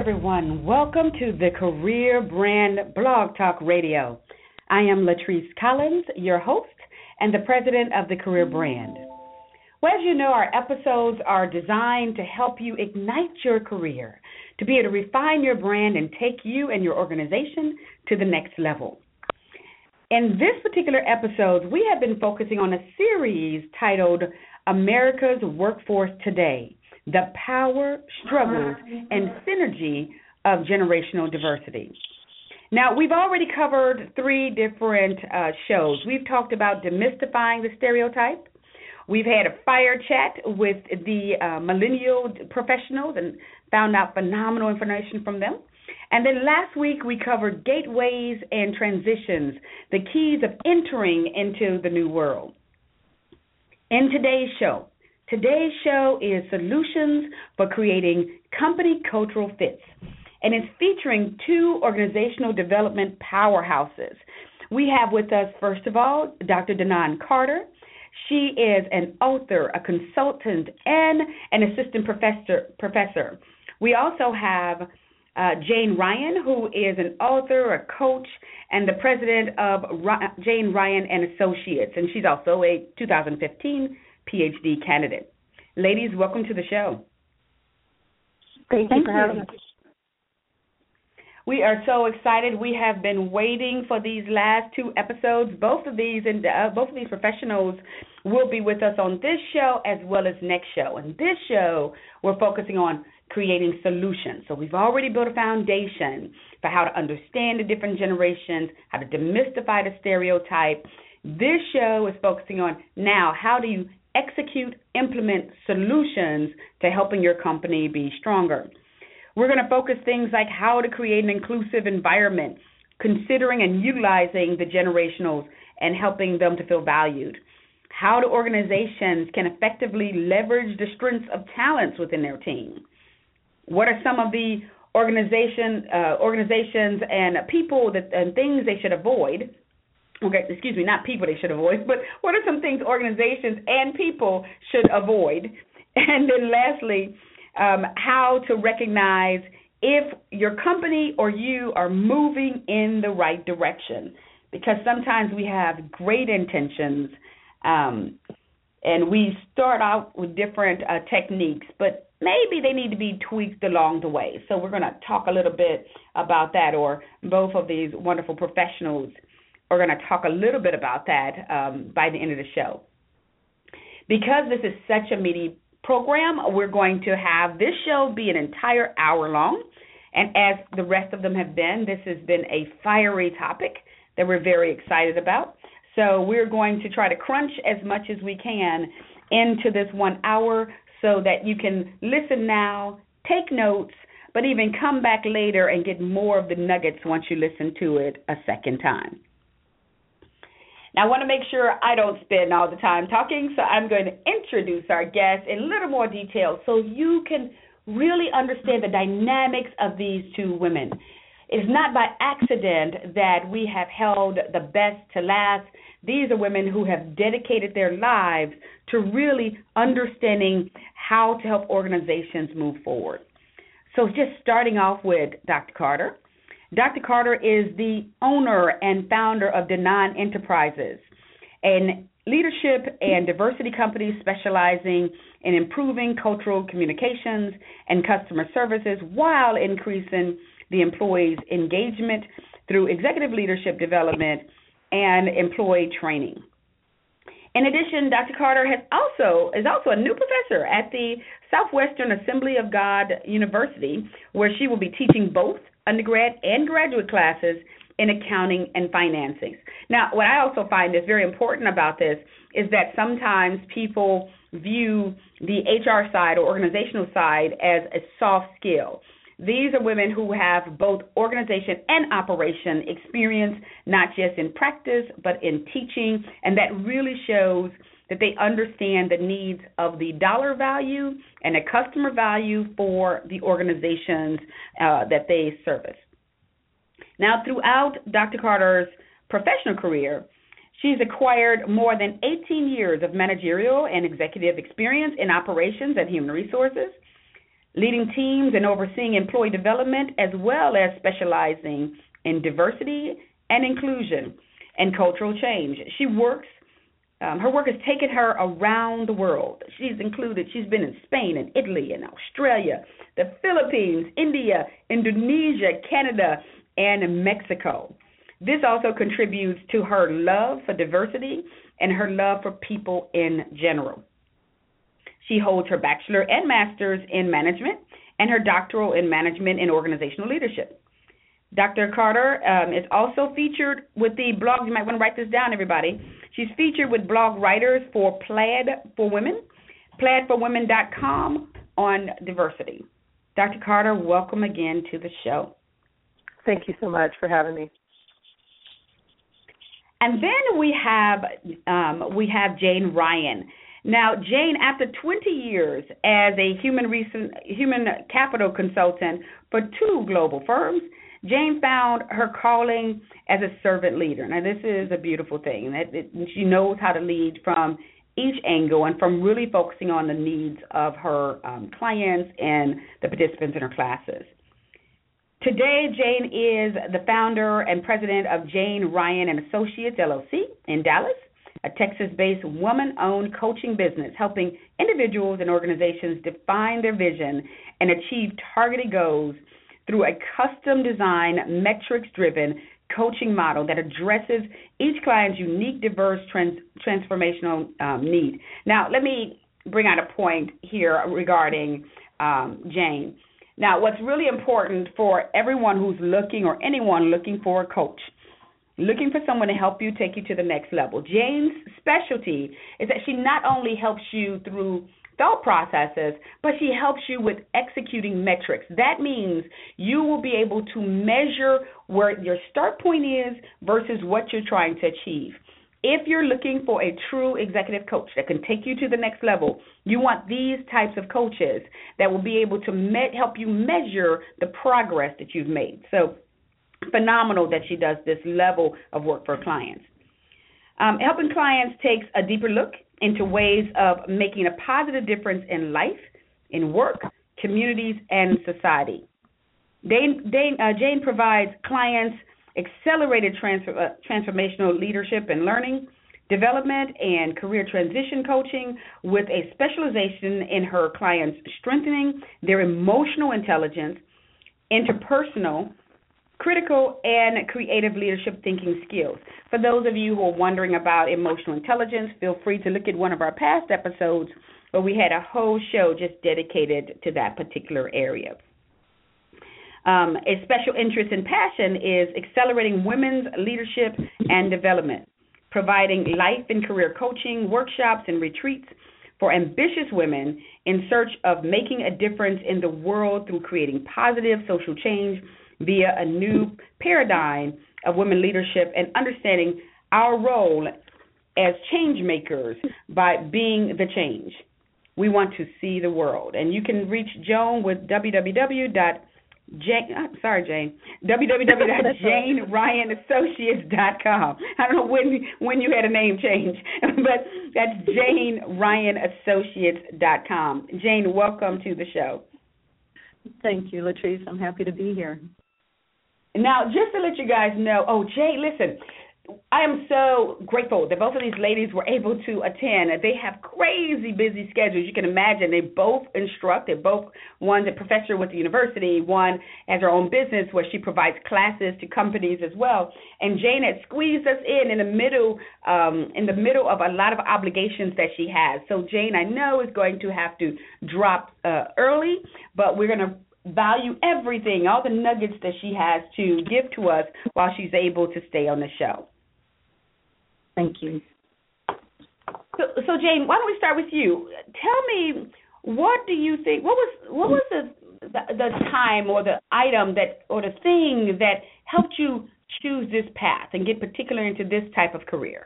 everyone. Welcome to the Career Brand Blog Talk Radio. I am Latrice Collins, your host and the president of the Career Brand. Well, as you know, our episodes are designed to help you ignite your career, to be able to refine your brand and take you and your organization to the next level. In this particular episode, we have been focusing on a series titled America's Workforce Today: The Power, Struggles, and Synergy of Generational Diversity. Now, we've already covered three different shows. We've talked about demystifying the stereotype. We've had a fire chat with the millennial professionals and found out phenomenal information from them. And then last week, we covered gateways and transitions, the keys of entering into the new world. In today's show is Solutions for Creating Company Cultural Fits, and it's featuring two organizational development powerhouses. We have with us, first of all, Dr. Danan Carter. She is an author, a consultant, and an assistant professor. We also have Jane Ryan, who is an author, a coach, and the president of Jane Ryan and Associates, and she's also a 2015 PhD candidate. Ladies, welcome to the show. Thank you for having us. We are so excited. We have been waiting for these last two episodes. Both of these professionals will be with us on this show as well as next show. And this show, we're focusing on creating solutions. So we've already built a foundation for how to understand the different generations, how to demystify the stereotype. This show is focusing on now, how do you execute, implement solutions to helping your company be stronger. We're going to focus things like how to create an inclusive environment, considering and utilizing the generationals and helping them to feel valued. How do organizations can effectively leverage the strengths of talents within their team? What are some of the organizations and people and things they should avoid? Okay, excuse me, not people they should avoid, but what are some things organizations and people should avoid? And then lastly, how to recognize if your company or you are moving in the right direction. Because sometimes we have great intentions and we start out with different techniques, but maybe they need to be tweaked along the way. So we're going to talk a little bit about that, or both of these wonderful professionals are going to talk a little bit about that by the end of the show. Because this is such a meaty program, we're going to have this show be an entire hour long. And as the rest of them have been, this has been a fiery topic that we're very excited about. So we're going to try to crunch as much as we can into this 1 hour so that you can listen now, take notes, but even come back later and get more of the nuggets once you listen to it a second time. Now, I want to make sure I don't spend all the time talking, so I'm going to introduce our guests in a little more detail so you can really understand the dynamics of these two women. It's not by accident that we have held the best to last. These are women who have dedicated their lives to really understanding how to help organizations move forward. So just starting off with Dr. Carter. Dr. Carter is the owner and founder of Danan Enterprises, a leadership and diversity company specializing in improving cultural communications and customer services while increasing the employees' engagement through executive leadership development and employee training. In addition, Dr. Carter is also a new professor at the Southwestern Assembly of God University, where she will be teaching both undergrad and graduate classes in accounting and financing. Now, what I also find is very important about this is that sometimes people view the HR side or organizational side as a soft skill. These are women who have both organization and operation experience, not just in practice, but in teaching, and that really shows that they understand the needs of the dollar value and the customer value for the organizations that they service. Now, throughout Dr. Carter's professional career, she's acquired more than 18 years of managerial and executive experience in operations and human resources. leading teams and overseeing employee development, as well as specializing in diversity and inclusion and cultural change. Her work has taken her around the world. She's been in Spain and Italy and Australia, the Philippines, India, Indonesia, Canada, and Mexico. This also contributes to her love for diversity and her love for people in general. She holds her bachelor and master's in management and her doctoral in management and organizational leadership. Dr. Carter is also featured with the blog. You might want to write this down, everybody. She's featured with blog writers for Plaid for Women, plaidforwomen.com on diversity. Dr. Carter, welcome again to the show. Thank you so much for having me. And then we have Jane Ryan. Now, Jane, after 20 years as a human capital consultant for 2 global firms, Jane found her calling as a servant leader. Now, this is a beautiful thing. She knows how to lead from each angle and from really focusing on the needs of her clients and the participants in her classes. Today, Jane is the founder and president of Jane Ryan and Associates, LLC, in Dallas, a Texas-based woman-owned coaching business helping individuals and organizations define their vision and achieve targeted goals through a custom-designed, metrics-driven coaching model that addresses each client's unique, diverse, transformational need. Now, let me bring out a point here regarding Jane. Now, what's really important for everyone who's looking or anyone looking for a coach, looking for someone to help you take you to the next level, Jane's specialty is that she not only helps you through thought processes, but she helps you with executing metrics. That means you will be able to measure where your start point is versus what you're trying to achieve. If you're looking for a true executive coach that can take you to the next level, you want these types of coaches that will be able to help you measure the progress that you've made. So phenomenal that she does this level of work for clients. Helping clients takes a deeper look into ways of making a positive difference in life, in work, communities, and society. Jane provides clients accelerated transformational leadership and learning, development, and career transition coaching with a specialization in her clients strengthening their emotional intelligence, interpersonal, critical, and creative leadership thinking skills. For those of you who are wondering about emotional intelligence, feel free to look at one of our past episodes where we had a whole show just dedicated to that particular area. A special interest and passion is accelerating women's leadership and development, providing life and career coaching, workshops, and retreats for ambitious women in search of making a difference in the world through creating positive social change via a new paradigm of women leadership and understanding our role as change makers by being the change. We want to see the world. And you can reach Joan with www.janeryansociates.com. I don't know when you had a name change, but that's janeryansociates.com. Jane, welcome to the show. Thank you, Latrice. I'm happy to be here. Now, just to let you guys know, Jay, listen, I am so grateful that both of these ladies were able to attend. They have crazy busy schedules. You can imagine they both instruct. They're both, one's a professor with the university, one has her own business where she provides classes to companies as well. And Jane had squeezed us in the middle of a lot of obligations that she has. So Jane, I know, is going to have to drop early, but we're going to value everything, all the nuggets that she has to give to us while she's able to stay on the show. Thank you. So Jane, why don't we start with you? Tell me, what do you think? What was the time or the item that or the thing that helped you choose this path and get particular into this type of career?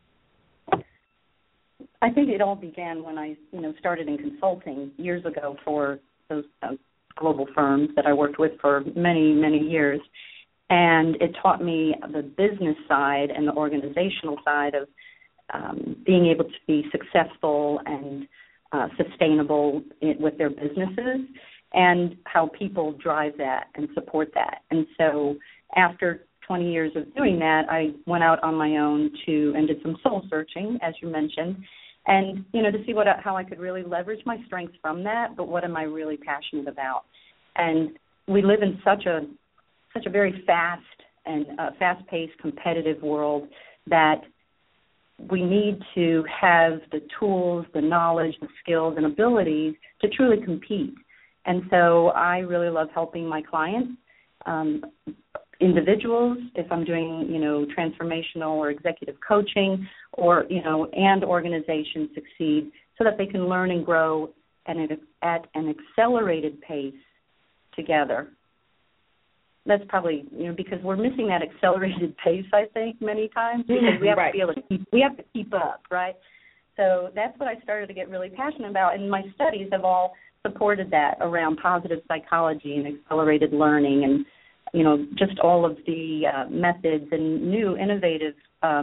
I think it all began when I, started in consulting years ago for those global firms that I worked with for many, many years. And it taught me the business side and the organizational side of being able to be successful and sustainable with their businesses. and how people drive that and support that. And so after 20 years of doing that, I went out on my own and did some soul searching, as you mentioned, and, to see how I could really leverage my strengths from that, but what am I really passionate about? And we live in such a very fast and fast-paced, competitive world that we need to have the tools, the knowledge, the skills, and abilities to truly compete. And so I really love helping my clients, individuals, if I'm doing, transformational or executive coaching, or, and organizations succeed so that they can learn and grow at an accelerated pace together. That's probably, because we're missing that accelerated pace, I think, many times, because we have to be able to keep up, right? So that's what I started to get really passionate about, and my studies have all supported that around positive psychology and accelerated learning, and just all of the methods and new innovative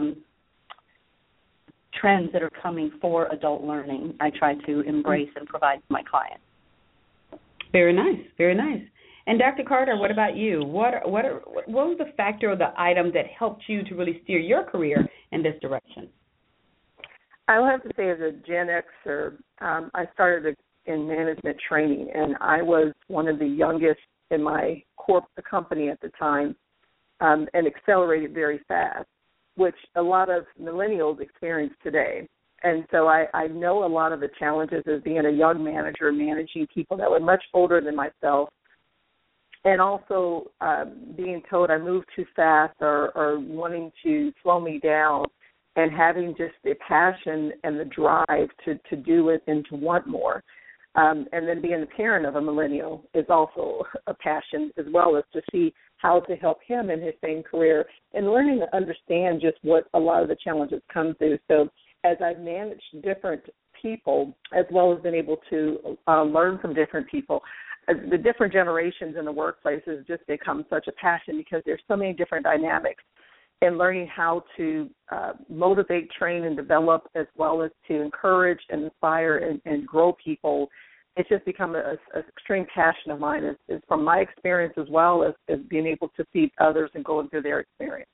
trends that are coming for adult learning. I try to embrace and provide to my clients. Very nice, very nice. And Dr. Carter, what about you? What was the factor or the item that helped you to really steer your career in this direction? I will have to say, as a Gen Xer, I started in management training, and I was one of the youngest in my company at the time, and accelerated very fast, which a lot of millennials experience today. And so I know a lot of the challenges of being a young manager, managing people that were much older than myself, and also being told I moved too fast or wanting to slow me down, and having just the passion and the drive to do it and to want more. And then being the parent of a millennial is also a passion, as well as to see how to help him in his same career and learning to understand just what a lot of the challenges come through. So as I've managed different people, as well as been able to learn from different people, the different generations in the workplace has just become such a passion, because there's so many different dynamics, and learning how to motivate, train, and develop, as well as to encourage and inspire and grow people. It's just become an extreme passion of mine, is from my experience, as well as being able to see others and going through their experience.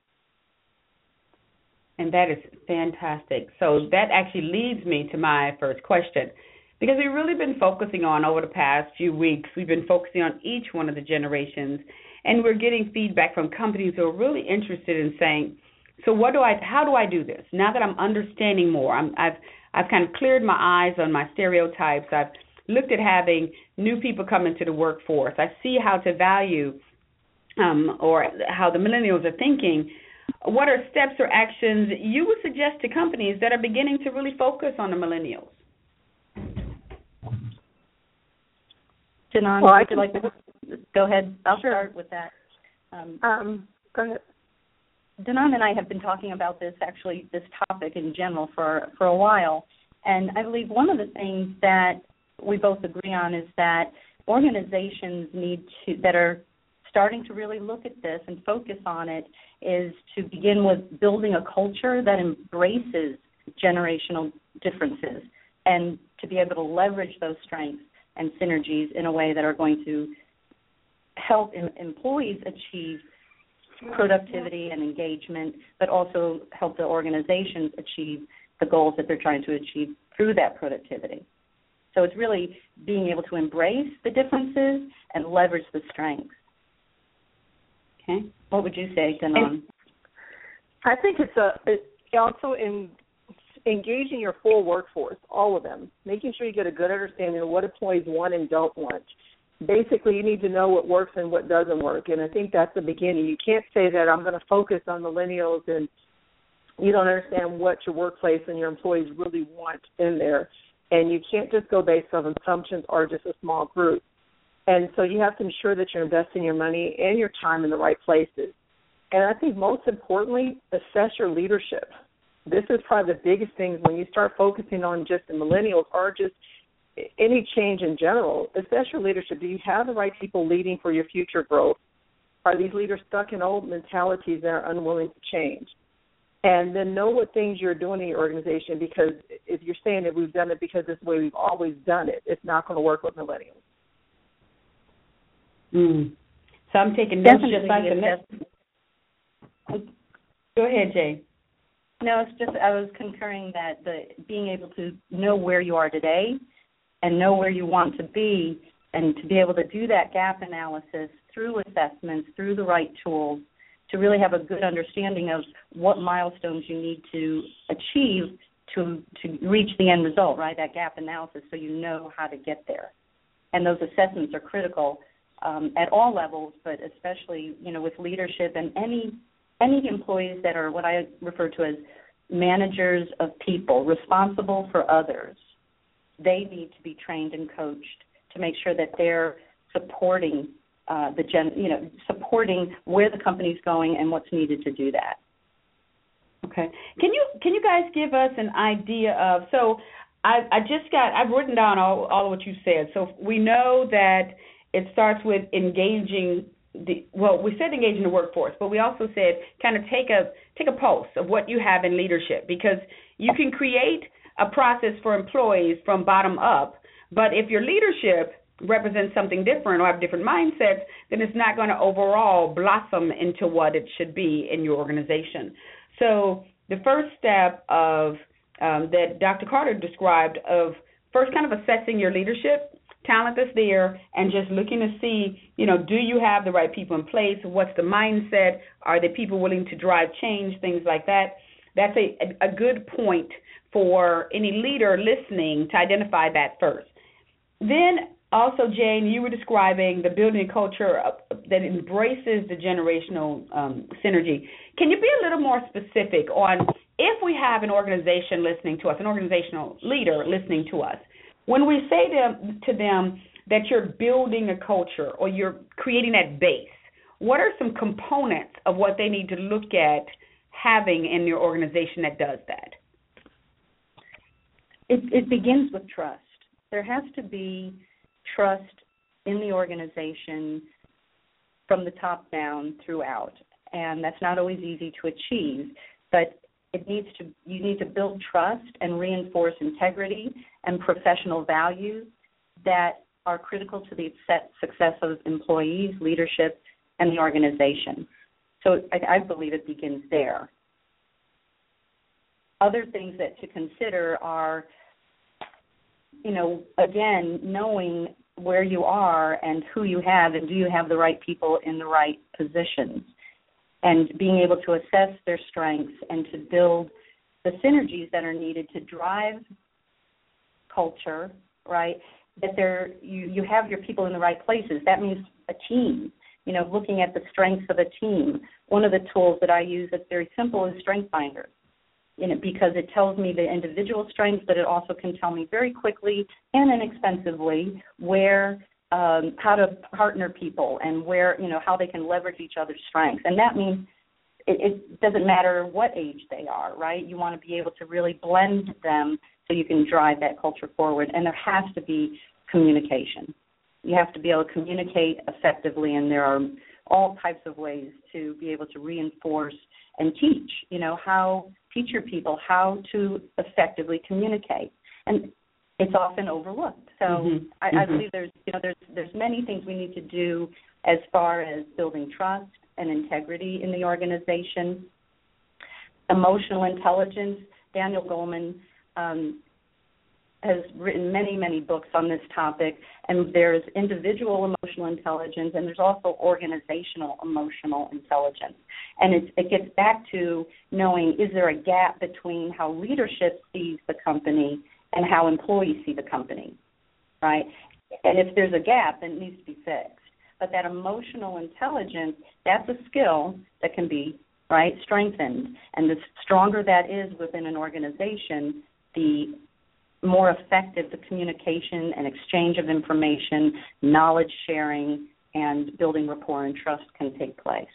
And that is fantastic. So that actually leads me to my first question. Because we've really been focusing on, over the past few weeks, we've been focusing on each one of the generations, and we're getting feedback from companies who are really interested in saying, so how do I do this? Now that I'm understanding more, I've kind of cleared my eyes on my stereotypes. I've looked at having new people come into the workforce. I see how to value or how the millennials are thinking. What are steps or actions you would suggest to companies that are beginning to really focus on the millennials? Janan, well, would you like to go ahead? I'll start with that. Go ahead. Danan and I have been talking about this topic in general for a while, and I believe one of the things that we both agree on is that organizations that are starting to really look at this and focus on it, is to begin with building a culture that embraces generational differences, and to be able to leverage those strengths and synergies in a way that are going to help employees achieve productivity and engagement, but also help the organizations achieve the goals that they're trying to achieve through that productivity. So it's really being able to embrace the differences and leverage the strengths. Okay. What would you say, Danan? I think it's also in engaging your full workforce, all of them, making sure you get a good understanding of what employees want and don't want. Basically, you need to know what works and what doesn't work, and I think that's the beginning. You can't say that I'm going to focus on millennials and you don't understand what your workplace and your employees really want in there, and you can't just go based on assumptions or just a small group. And so you have to ensure that you're investing your money and your time in the right places. And I think most importantly, assess your leadership. This is probably the biggest thing when you start focusing on just the millennials or just any change in general. Assess your leadership. Do you have the right people leading for your future growth? Are these leaders stuck in old mentalities that are unwilling to change? And then know what things you're doing in your organization, because if you're saying that we've done it because this is the way we've always done it, it's not going to work with millennials. Mm. So I'm taking notes Definitely just like the next. Go ahead, Jay. No, it's just I was concurring that being able to know where you are today and know where you want to be, and to be able to do that gap analysis through assessments, through the right tools, to really have a good understanding of what milestones you need to achieve to reach the end result, right, that gap analysis, so you know how to get there. And those assessments are critical at all levels, but especially, with leadership and any employees that are what I refer to as managers of people, responsible for others. They need to be trained and coached to make sure that they're supporting supporting where the company's going and what's needed to do that. Okay. Can you guys give us an idea of, so I've written down all of what you said. So we know that it starts with engaging we said engaging the workforce, but we also said kind of take a pulse of what you have in leadership, because you can create a process for employees from bottom up, but if your leadership represents something different or have different mindsets, then it's not going to overall blossom into what it should be in your organization. So the first step of that Dr. Carter described of first kind of assessing your leadership, talent that's there, and just looking to see, do you have the right people in place? What's the mindset? Are the people willing to drive change? Things like that. That's a good point for any leader listening to identify that first. Then also, Jane, you were describing the building a culture that embraces the generational synergy. Can you be a little more specific on if we have an organization listening to us, an organizational leader listening to us, when we say to them that you're building a culture or you're creating that base, what are some components of what they need to look at having in your organization that does that? It begins with trust. There has to be trust in the organization from the top down throughout, and that's not always easy to achieve, but you need to build trust and reinforce integrity and professional values that are critical to the success of employees, leadership, and the organization. So I believe it begins there. Other things that to consider are, again, knowing where you are and who you have, and do you have the right people in the right positions, and being able to assess their strengths and to build the synergies that are needed to drive culture, right? That you have your people in the right places. That means a team, looking at the strengths of a team. One of the tools that I use that's very simple is StrengthsFinder, because it tells me the individual strengths, but it also can tell me very quickly and inexpensively how to partner people and where, how they can leverage each other's strengths. And that means it doesn't matter what age they are, right? You want to be able to really blend them so you can drive that culture forward. And there has to be communication. You have to be able to communicate effectively, and there are all types of ways to be able to reinforce and teach, teach your people how to effectively communicate. And it's often overlooked. So I believe there's many things we need to do as far as building trust and integrity in the organization. Emotional intelligence. Daniel Goleman has written many, many books on this topic, and there's individual emotional intelligence, and there's also organizational emotional intelligence. And it gets back to knowing, is there a gap between how leadership sees the company and how employees see the company, right? And if there's a gap, then it needs to be fixed. But that emotional intelligence, that's a skill that can be, right, strengthened. And the stronger that is within an organization, the more effective the communication and exchange of information, knowledge sharing, and building rapport and trust can take place.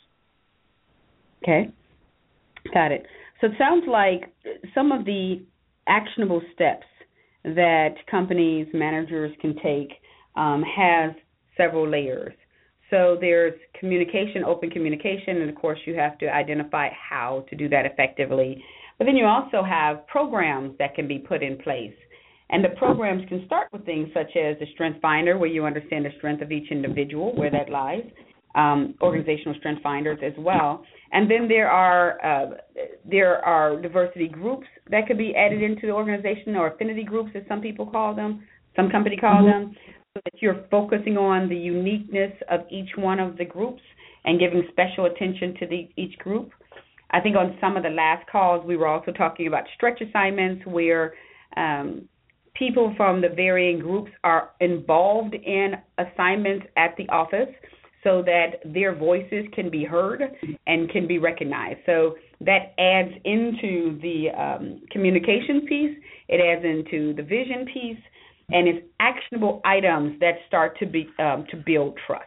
Okay. Got it. So it sounds like some of the actionable steps that companies, managers can take has several layers. So there's communication, open communication, and of course you have to identify how to do that effectively. But then you also have programs that can be put in place. And the programs can start with things such as the Strength Finder, where you understand the strength of each individual, where that lies, organizational strength finders as well. And then there are diversity groups that could be added into the organization, or affinity groups, as some people call them, some company call them, so that you're focusing on the uniqueness of each one of the groups and giving special attention to each group. I think on some of the last calls we were also talking about stretch assignments, where people from the varying groups are involved in assignments at the office so that their voices can be heard and can be recognized. So that adds into the communication piece, it adds into the vision piece, and it's actionable items that start to build trust.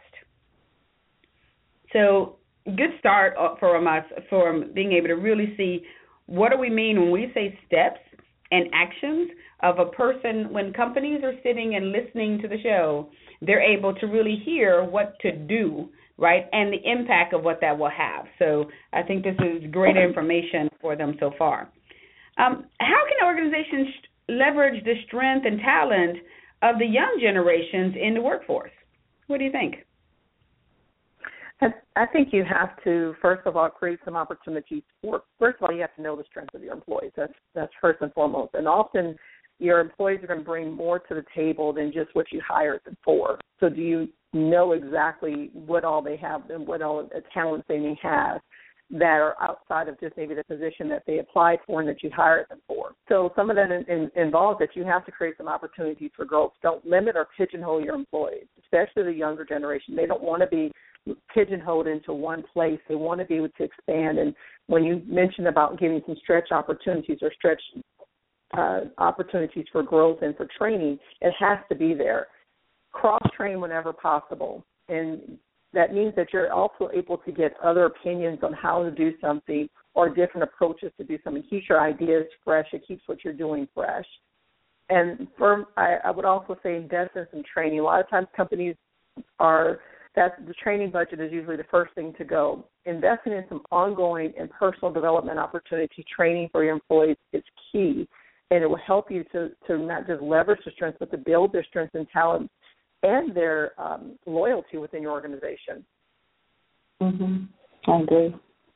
So good start from us from being able to really see what do we mean when we say steps and actions of a person. When companies are sitting and listening to the show, they're able to really hear what to do, right, and the impact of what that will have. So I think this is great information for them so far. How can organizations leverage the strength and talent of the young generations in the workforce? What do you think? I think you have to, first of all, create some opportunities first of all, you have to know the strength of your employees. That's first and foremost. And often your employees are going to bring more to the table than just what you hired them for. So do you know exactly what all they have and what all the talents they may have that are outside of just maybe the position that they applied for and that you hired them for? So some of that involves that you have to create some opportunities for growth. Don't limit or pigeonhole your employees, especially the younger generation. They don't want to be pigeonholed into one place. They want to be able to expand. And when you mentioned about giving some stretch opportunities or stretch opportunities for growth and for training, it has to be there. Cross-train whenever possible. And that means that you're also able to get other opinions on how to do something or different approaches to do something. It keeps your ideas fresh. It keeps what you're doing fresh. And I would also say invest in some training. A lot of times companies the training budget is usually the first thing to go. Investing in some ongoing and personal development opportunity training for your employees is key, and it will help you to not just leverage their strengths, but to build their strengths and talents and their loyalty within your organization. I agree.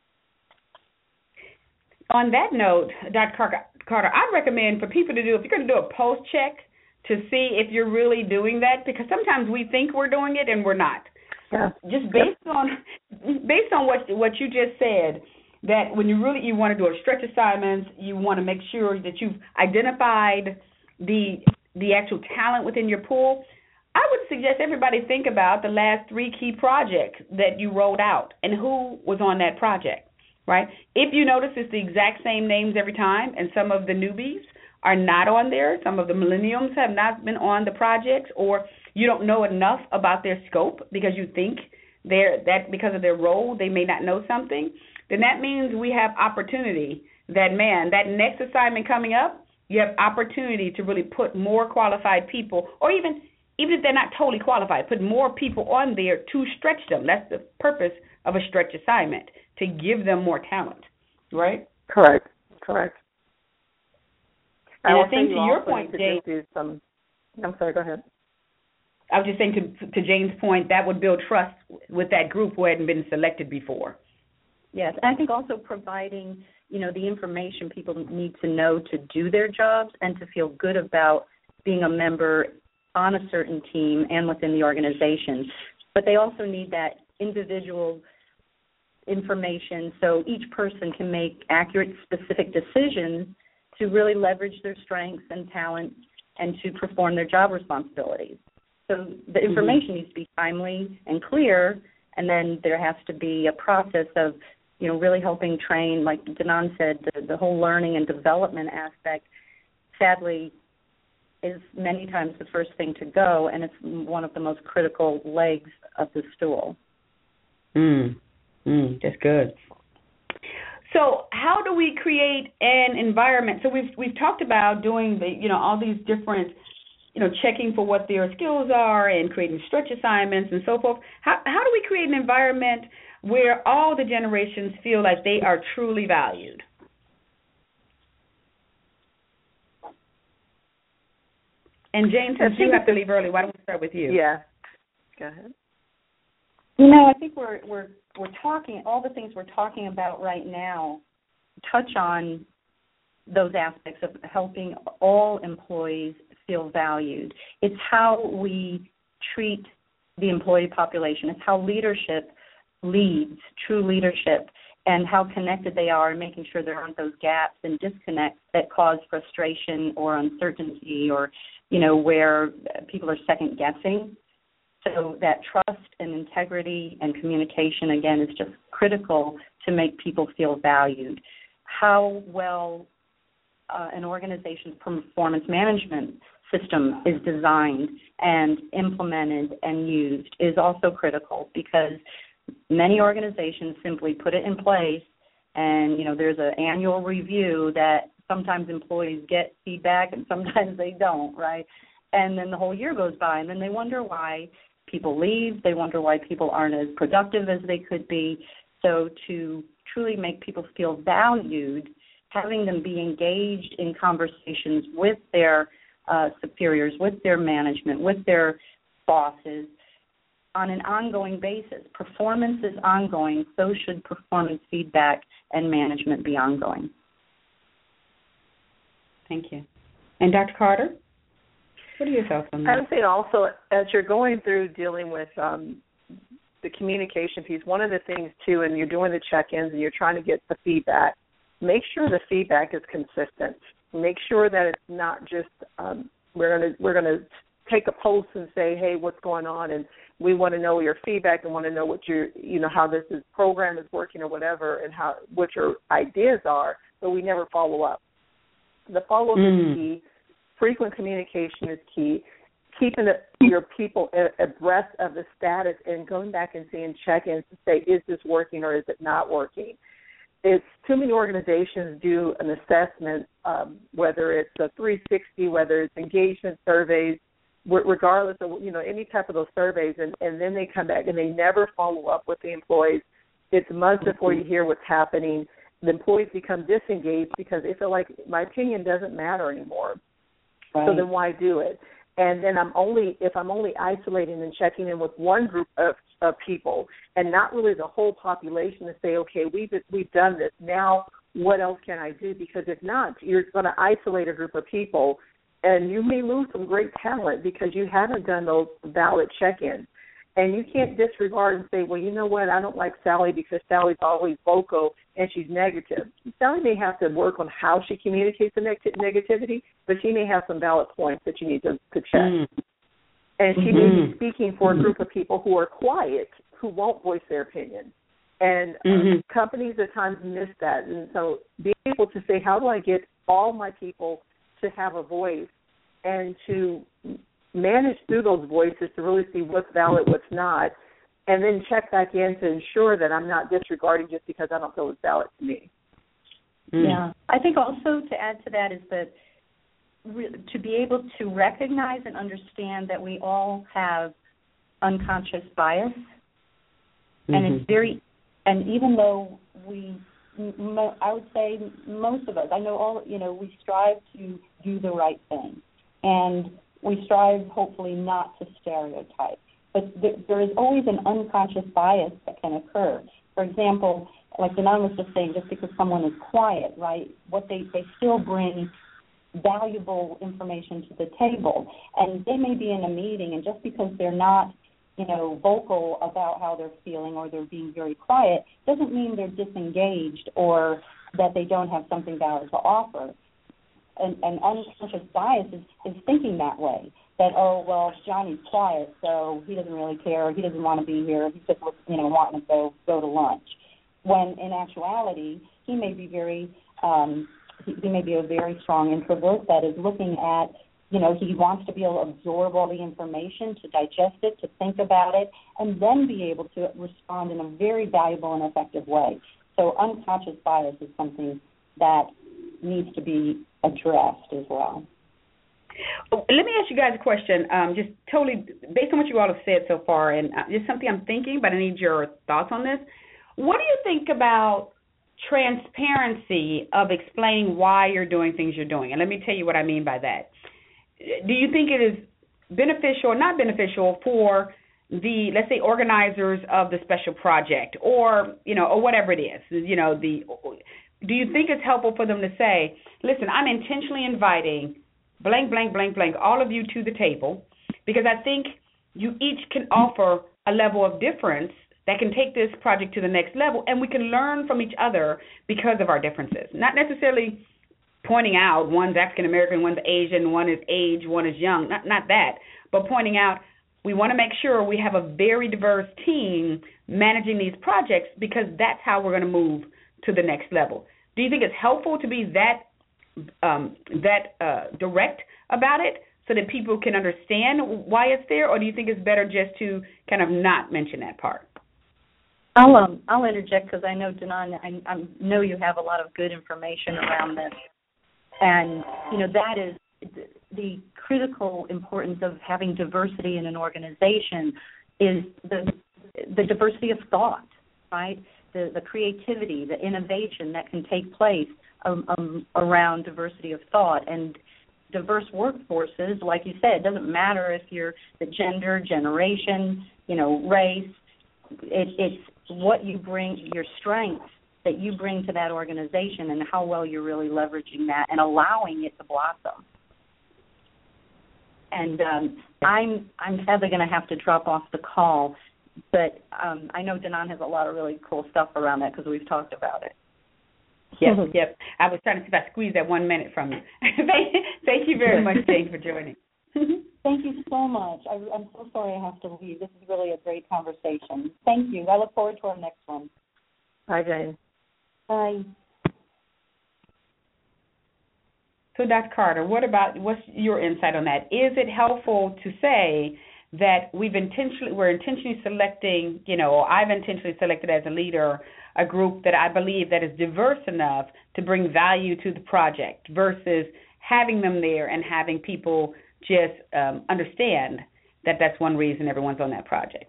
On that note, Dr. Carter, I'd recommend for people to do, if you're going to do a pulse check, to see if you're really doing that, because sometimes we think we're doing it and we're not. Yeah. Just based on what you just said, that when you want to do a stretch assignments, you want to make sure that you've identified the actual talent within your pool. I would suggest everybody think about the last 3 key projects that you rolled out and who was on that project, right? If you notice it's the exact same names every time, and some of the newbies are not on there, some of the millennials have not been on the projects, or you don't know enough about their scope because you think that because of their role they may not know something, then that means we have opportunity. That next assignment coming up, you have opportunity to really put more qualified people, or even if they're not totally qualified, put more people on there to stretch them. That's the purpose of a stretch assignment, to give them more talent, right? Correct. And I think to your point, Jane, I'm sorry, go ahead. I was just saying to Jane's point, that would build trust with that group who hadn't been selected before. Yes, I think also providing, the information people need to know to do their jobs and to feel good about being a member on a certain team and within the organization. But they also need that individual information so each person can make accurate, specific decisions to really leverage their strengths and talents and to perform their job responsibilities. So the information needs to be timely and clear, and then there has to be a process of, really helping train, like Danan said, the whole learning and development aspect, sadly, is many times the first thing to go, and it's one of the most critical legs of the stool. That's good. So how do we create an environment? So we've talked about doing all these different, checking for what their skills are and creating stretch assignments and so forth. How do we create an environment where all the generations feel like they are truly valued? And Jane, since you have to leave early, why don't we start with you? Yeah. Go ahead. I think we're talking, all the things we're talking about right now touch on those aspects of helping all employees feel valued. It's how we treat the employee population. It's how leadership leads, true leadership, and how connected they are, and making sure there aren't those gaps and disconnects that cause frustration or uncertainty, or, where people are second guessing. So that trust and integrity and communication, again, is just critical to make people feel valued. How well an organization's performance management system is designed and implemented and used is also critical, because many organizations simply put it in place, and, there's an annual review that sometimes employees get feedback and sometimes they don't, right? And then the whole year goes by, and then they wonder why people leave. They wonder why people aren't as productive as they could be. So to truly make people feel valued, having them be engaged in conversations with their superiors, with their management, with their bosses on an ongoing basis. Performance is ongoing, so should performance feedback and management be ongoing. Thank you. And Dr. Carter, what are your thoughts on that? I would say also, as you're going through dealing with the communication piece, one of the things, too, and you're doing the check-ins and you're trying to get the feedback, make sure the feedback is consistent. Make sure that it's not just we're going to take a post and say, hey, what's going on, and we want to know your feedback and want to know what how this program is working or whatever, and what your ideas are, but we never follow up. The follow-up is key. Frequent communication is key. Keeping your people abreast of the status and going back and seeing check-ins to say, is this working or is it not working? It's too many organizations do an assessment, whether it's a 360, whether it's engagement surveys, regardless of any type of those surveys, and then they come back and they never follow up with the employees. It's months before you hear what's happening. The employees become disengaged because they feel like my opinion doesn't matter anymore. Right. So then why do it? And then if I'm only isolating and checking in with one group of people and not really the whole population to say, okay, we've done this. Now what else can I do? Because if not, you're going to isolate a group of people, and you may lose some great talent because you haven't done those valid check-ins. And you can't disregard and say, well, you know what, I don't like Sally because Sally's always vocal and she's negative. Sally may have to work on how she communicates the negativity, but she may have some valid points that you need to check. And she may be speaking for a group of people who are quiet, who won't voice their opinion. And companies at times miss that. And so being able to say, how do I get all my people to have a voice and to manage through those voices to really see what's valid, what's not, and then check back in to ensure that I'm not disregarding just because I don't feel it's valid to me. Yeah. I think also to add to that is that to be able to recognize and understand that we all have unconscious bias, and it's and even though I would say most of us, I know all, we strive to do the right thing, and we strive, hopefully, not to stereotype. But there is always an unconscious bias that can occur. For example, like Danan was just saying, just because someone is quiet, right, what they still bring valuable information to the table. And they may be in a meeting, and just because they're not, vocal about how they're feeling or they're being very quiet doesn't mean they're disengaged or that they don't have something valid to offer. An unconscious bias is thinking that way, that, oh, well, Johnny's quiet, so he doesn't really care, he doesn't want to be here, he's just, wanting to go to lunch. When in actuality, he may be he may be a very strong introvert that is looking at, he wants to be able to absorb all the information, to digest it, to think about it, and then be able to respond in a very valuable and effective way. So unconscious bias is something that needs to be addressed as well. Let me ask you guys a question, just totally based on what you all have said so far, and just something I'm thinking, but I need your thoughts on this. What do you think about transparency of explaining why you're doing things you're doing? And let me tell you what I mean by that. do you think it is beneficial or not beneficial for the, let's say, organizers of the special project, or or whatever it is, do you think it's helpful for them to say, listen, I'm intentionally inviting blank, blank, blank, blank, all of you to the table, because I think you each can offer a level of difference that can take this project to the next level, and we can learn from each other because of our differences. Not necessarily pointing out one's African-American, one's Asian, one is age, one is young, not that, but pointing out we want to make sure we have a very diverse team managing these projects, because that's how we're going to move to the next level. Do you think it's helpful to be that direct about it so that people can understand why it's there, or do you think it's better just to kind of not mention that part? I'll interject, because I know, Danon, I know you have a lot of good information around this, and that is the critical importance of having diversity in an organization is the diversity of thought, right? The creativity, the innovation that can take place around diversity of thought. And diverse workforces, like you said, it doesn't matter if you're the gender, generation, race. It's what you bring, your strengths that you bring to that organization, and how well you're really leveraging that and allowing it to blossom. And I'm sadly going to have to drop off the call, but I know Danon has a lot of really cool stuff around that, because we've talked about it. Yep. I was trying to see if I squeezed that 1 minute from you. Thank you very much, Jane, for joining. Thank you so much. I'm so sorry I have to leave. This is really a great conversation. Thank you. I look forward to our next one. Bye, Jane. Bye. So, Dr. Carter, what's your insight on that? Is it helpful to say that we're intentionally selecting, or I've intentionally selected as a leader a group that I believe that is diverse enough to bring value to the project, versus having them there and having people just understand that that's one reason everyone's on that project?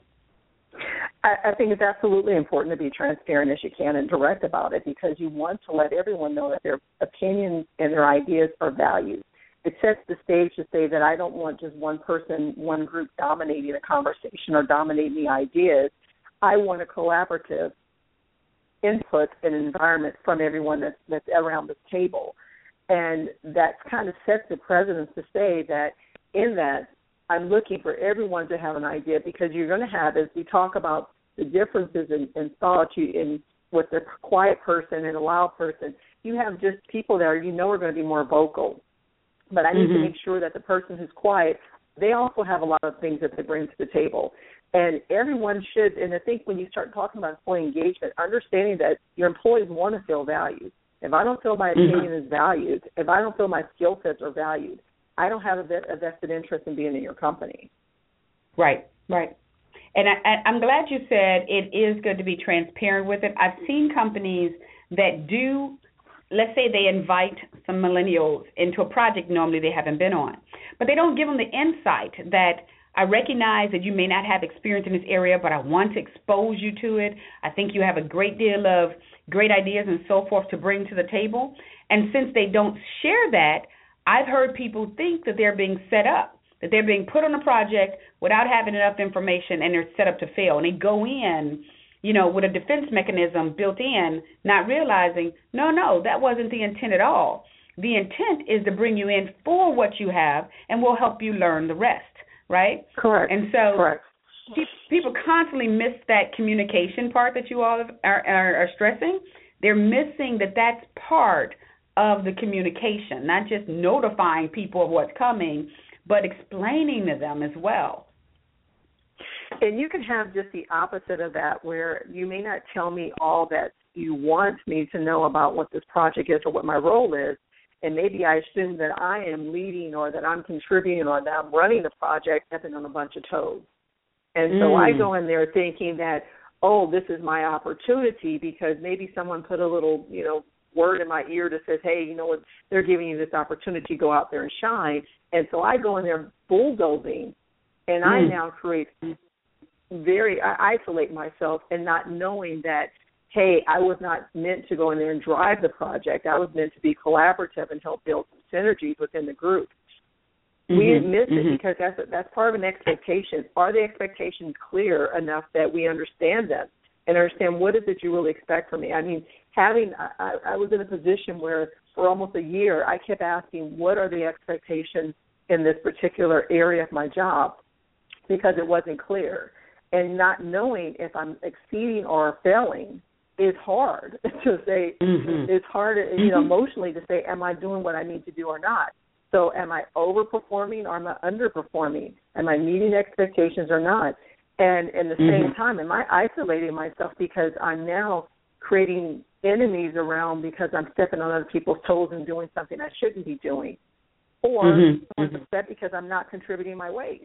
I think it's absolutely important to be transparent as you can and direct about it, because you want to let everyone know that their opinions and their ideas are valued. It sets the stage to say that I don't want just one person, one group dominating a conversation or dominating the ideas. I want a collaborative input and environment from everyone that's around the table. And that kind of sets the precedence to say that in that, I'm looking for everyone to have an idea, because you're going to have, as we talk about the differences in thought, with the quiet person and a loud person, you have just people that are going to be more vocal. But I need to make sure that the person who's quiet, they also have a lot of things that they bring to the table. And everyone should, and I think when you start talking about employee engagement, understanding that your employees want to feel valued. If I don't feel my opinion is valued, if I don't feel my skill sets are valued, I don't have a vested interest in being in your company. Right. And I'm glad you said it is good to be transparent with it. I've seen companies that do, let's say they invite some millennials into a project normally they haven't been on, but they don't give them the insight that I recognize that you may not have experience in this area, but I want to expose you to it. I think you have a great deal of great ideas and so forth to bring to the table. And since they don't share that, I've heard people think that they're being set up, that they're being put on a project without having enough information, and they're set up to fail. And they go in, with a defense mechanism built in, not realizing, no, that wasn't the intent at all. The intent is to bring you in for what you have, and we'll help you learn the rest, right? Correct. And so Correct. People constantly miss that communication part that you all are stressing. They're missing that's part of the communication, not just notifying people of what's coming, but explaining to them as well. And you can have just the opposite of that, where you may not tell me all that you want me to know about what this project is or what my role is, and maybe I assume that I am leading or that I'm contributing or that I'm running the project, stepping on a bunch of toes. And so I go in there thinking that, this is my opportunity, because maybe someone put a little, word in my ear that says, hey, they're giving you this opportunity to go out there and shine. And so I go in there bulldozing, and I now I isolate myself, and not knowing that, hey, I was not meant to go in there and drive the project. I was meant to be collaborative and help build some synergies within the group. We miss it because that's part of an expectation. Are the expectations clear enough that we understand them and understand what is it you really expect from me? I mean, I was in a position where for almost a year I kept asking, what are the expectations in this particular area of my job, because it wasn't clear. And not knowing if I'm exceeding or failing is hard to say. It's hard, emotionally to say, am I doing what I need to do or not? So am I overperforming or am I underperforming? Am I meeting expectations or not? And in the same time, am I isolating myself because I'm now creating enemies around because I'm stepping on other people's toes and doing something I shouldn't be doing? Or I'm upset because I'm not contributing my ways,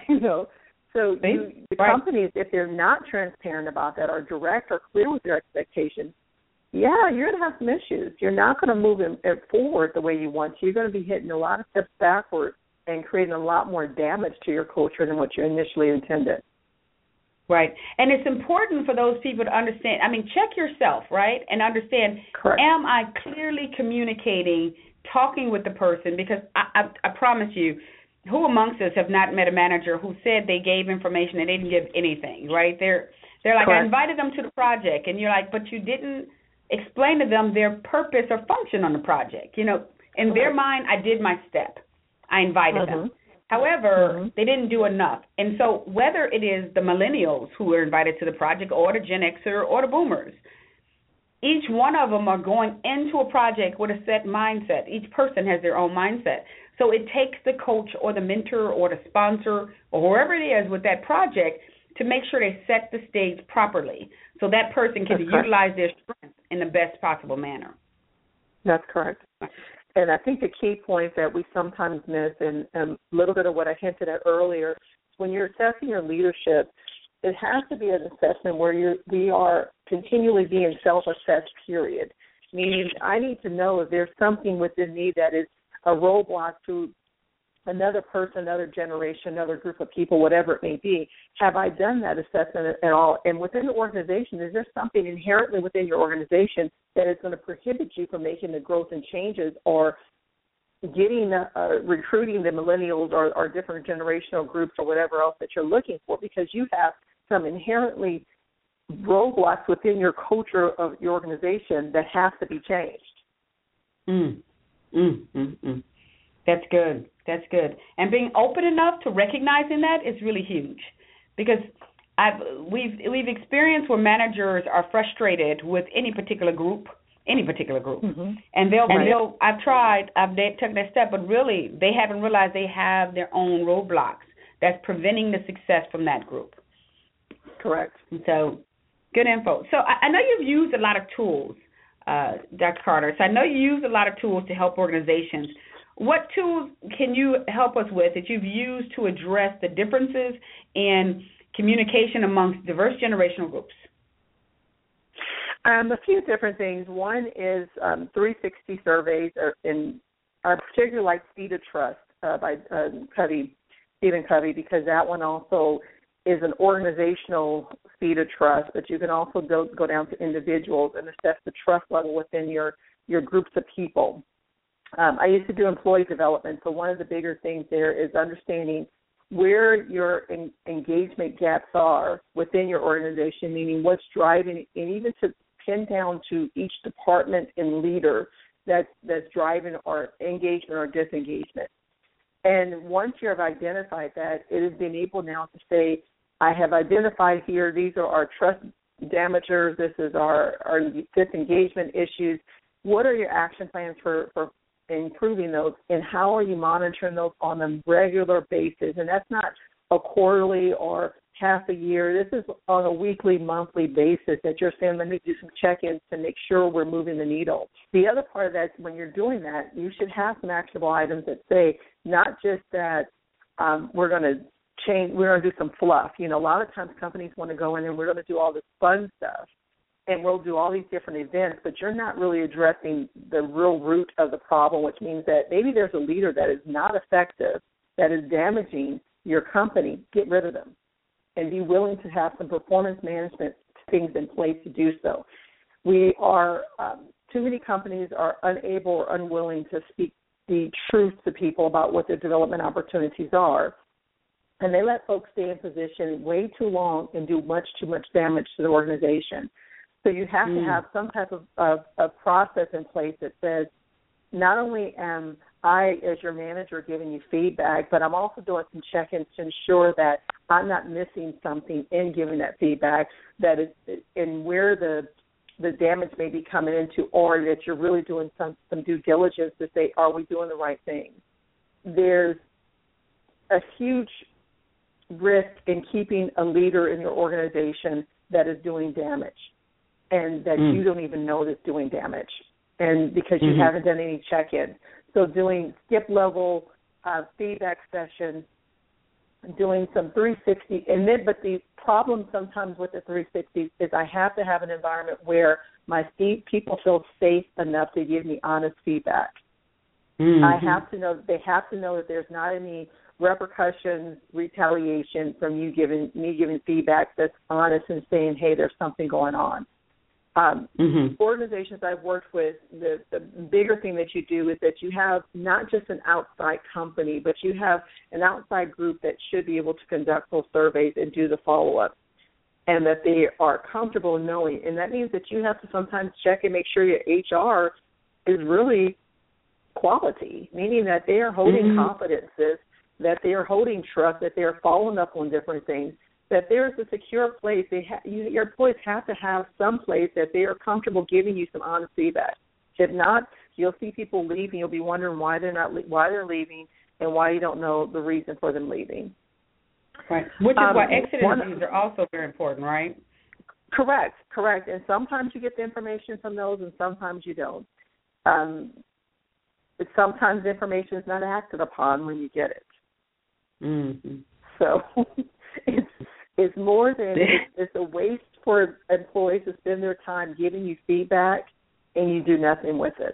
So the companies, if they're not transparent about that or direct or clear with their expectations, you're going to have some issues. You're not going to move it forward the way you want to. You're going to be hitting a lot of steps backward and creating a lot more damage to your culture than what you initially intended. Right. And it's important for those people to understand. I mean, check yourself, right, and understand, am I clearly communicating, talking with the person? Because I promise you, who amongst us have not met a manager who said they gave information and they didn't give anything, right? They're like, I invited them to the project, and you're like, but you didn't explain to them their purpose or function on the project. In their mind, I did my step. I invited them. However, they didn't do enough. And so whether it is the millennials who were invited to the project or the Gen Xer or the boomers, each one of them are going into a project with a set mindset. Each person has their own mindset. So it takes the coach or the mentor or the sponsor or whoever it is with that project to make sure they set the stage properly so that person can utilize their strength in the best possible manner. That's correct. And I think the key point that we sometimes miss, and a little bit of what I hinted at earlier, when you're assessing your leadership, it has to be an assessment where we are continually being self-assessed, period. Meaning I need to know if there's something within me that is a roadblock to another person, another generation, another group of people, whatever it may be. Have I done that assessment at all? And within the organization, is there something inherently within your organization that is going to prohibit you from making the growth and changes or getting, recruiting the millennials or different generational groups or whatever else that you're looking for, because you have some inherently roadblocks within your culture of your organization that has to be changed. That's good. That's good. And being open enough to recognizing that is really huge, because we've experienced where managers are frustrated with any particular group, and they'll I've taken that step, but really they haven't realized they have their own roadblocks that's preventing the success from that group. Correct. And so, good info. So I know you've used a lot of tools, Dr. Carter. So I know you use a lot of tools to help organizations. What tools can you help us with that you've used to address the differences in communication amongst diverse generational groups? A few different things. One is 360 surveys, and I particularly like Speed of Trust by Stephen Covey, because that one also is an organizational speed of trust, but you can also go down to individuals and assess the trust level within your groups of people. I used to do employee development, so one of the bigger things there is understanding where your engagement gaps are within your organization, meaning what's driving, and even to pin down to each department and leader that's driving our engagement or disengagement. And once you have identified that, it has been able now to say, I have identified here, these are our trust damagers, this is our disengagement issues. What are your action plans for improving those, and how are you monitoring those on a regular basis? And that's not a quarterly or half a year. This is on a weekly, monthly basis that you're saying, let me do some check-ins to make sure we're moving the needle. The other part of that is when you're doing that, you should have some actionable items that say not just that we're going to do some fluff. A lot of times companies want to go in and we're going to do all this fun stuff, and we'll do all these different events, but you're not really addressing the real root of the problem, which means that maybe there's a leader that is not effective, that is damaging your company. Get rid of them and be willing to have some performance management things in place to do so. We are, too many companies are unable or unwilling to speak the truth to people about what their development opportunities are. And they let folks stay in position way too long and do much too much damage to the organization. So you have to have some type of process in place that says, not only am I, as your manager, giving you feedback, but I'm also doing some check-ins to ensure that I'm not missing something in giving that feedback, that is, and where the damage may be coming into, or that you're really doing some due diligence to say, are we doing the right thing? There's a huge risk in keeping a leader in your organization that is doing damage and that you don't even know that's doing damage, and because you haven't done any check-in. So doing skip-level feedback sessions, doing some 360, but the problem sometimes with the 360 is I have to have an environment where my people feel safe enough to give me honest feedback. I have to know, they have to know that there's not any repercussions, retaliation from me giving feedback that's honest and saying, hey, there's something going on. Organizations I've worked with, the bigger thing that you do is that you have not just an outside company, but you have an outside group that should be able to conduct those surveys and do the follow-up, and that they are comfortable knowing. And that means that you have to sometimes check and make sure your HR is really quality, meaning that they are holding confidences, that they are holding trust, that they are following up on different things, that there is a secure place. Your employees have to have some place that they are comfortable giving you some honest feedback. If not, you'll see people leaving. You'll be wondering why they're leaving and why you don't know the reason for them leaving. Right. Which is why exit interviews are also very important, right? Correct. And sometimes you get the information from those, and sometimes you don't. But sometimes information is not acted upon when you get it. So it's more than it's a waste for employees to spend their time giving you feedback and you do nothing with it.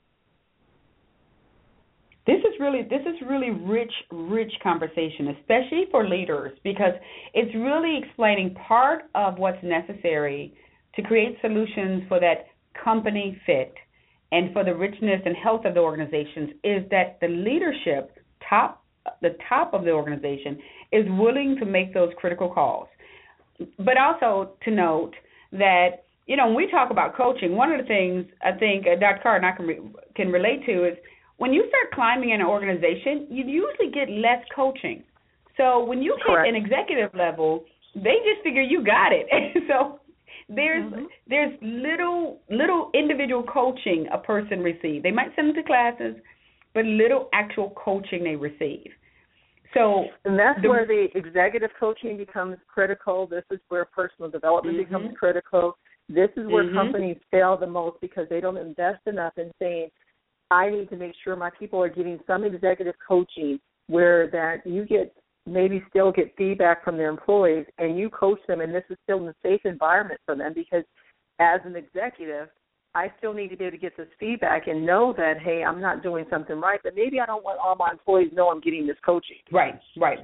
This is really rich conversation, especially for leaders, because it's really explaining part of what's necessary to create solutions for that company fit and for the richness and health of the organizations is that the leadership, the top of the organization, is willing to make those critical calls. But also to note that, when we talk about coaching, one of the things I think Dr. Carr and I can relate to is when you start climbing in an organization, you usually get less coaching. So when you hit an executive level, they just figure you got it. So there's little individual coaching a person receives. They might send them to classes, but little actual coaching they receive. So, and that's where the executive coaching becomes critical. This is where personal development becomes critical. This is where companies fail the most because they don't invest enough in saying, I need to make sure my people are getting some executive coaching where that you still get feedback from their employees and you coach them, and this is still a safe environment for them because as an executive, I still need to be able to get this feedback and know that, hey, I'm not doing something right, but maybe I don't want all my employees to know I'm getting this coaching. Right.